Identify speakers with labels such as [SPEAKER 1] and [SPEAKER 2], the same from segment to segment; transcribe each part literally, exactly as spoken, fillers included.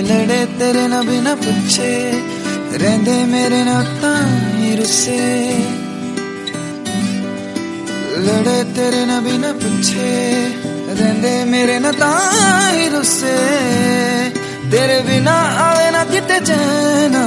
[SPEAKER 1] लड़े तेरे ना बिना पूछे, रहंदे मेरे ना तां रुस्से। लड़े तेरे ना बिना पूछे, रहंदे मेरे ना तां रुस्से। तेरे बिना आवे ना किते चैना,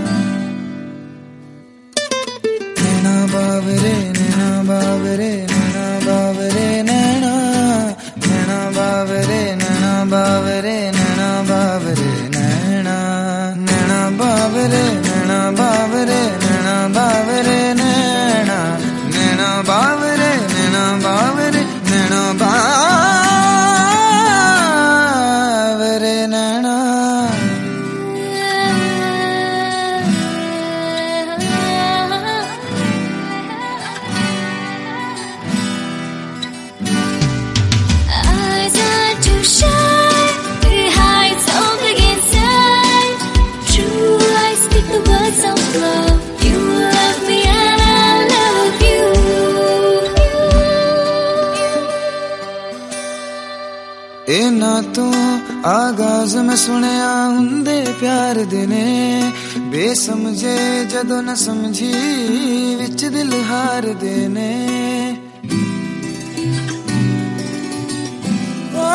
[SPEAKER 1] नैना बावरे नैना बावरे नैना बावरे नैना, नैना बावरे नैना बावरे नैना बावरे नैना, नैना बावरे नैना बावरे नैना बावरे नैना, नैना बावरे नैना बावरे नैना बावरे नैना। ए ना तू आगाज में सुनिया हुंदे प्यार देने, बेसमझे जदों न समझी विच दिल हार देने। ओ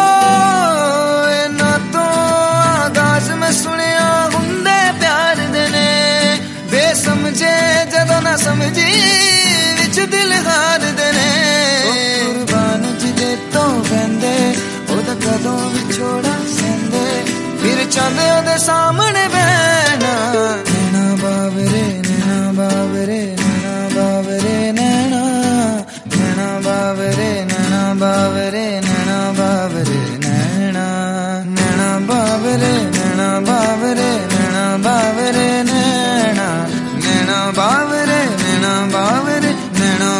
[SPEAKER 1] ए ना तू आगाज में सुनिया हुंदे प्यार देने, बेसमझे जदों न समझी विच दिल हार देने। कुर्बान जिदे तो बंदे कदों विछोड़ा सेंदे, फिर चांदे ओदे सामने बहना। नैना बावरे नैना बावरे नैना बावरे नैना, नैना बावरे नैना बावरे नैना बावरे नैना, नैना बावरे नैना बावरे नैना बावरे नैना, नैना बावरे नैना बावरे नैना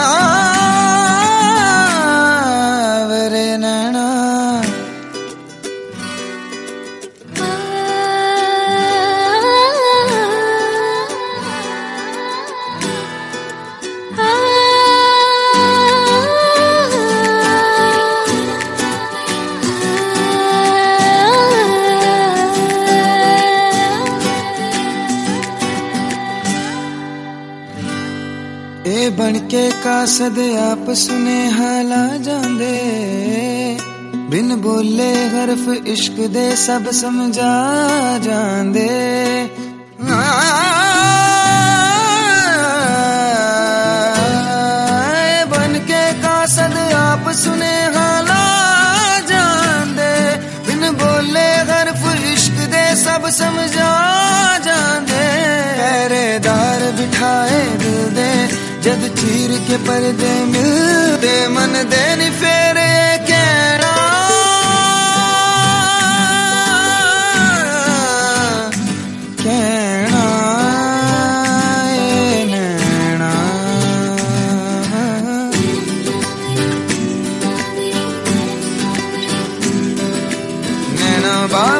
[SPEAKER 1] बावरे नैना। ए बनके कासद आप सुनेहा ला जांदे, बिन बोले हरफ इश्क दे सब समझा जांदे। ए बनके कासद आप सुनेहा ला जांदे, बिन बोले हरफ इश्क दे सब समझा जांदे। पहरेदार बिठाए दिल दे जद चीर के पर्दे मिलदे, मन दे नी फेरे कहना। कहना ए नैना, नैना बा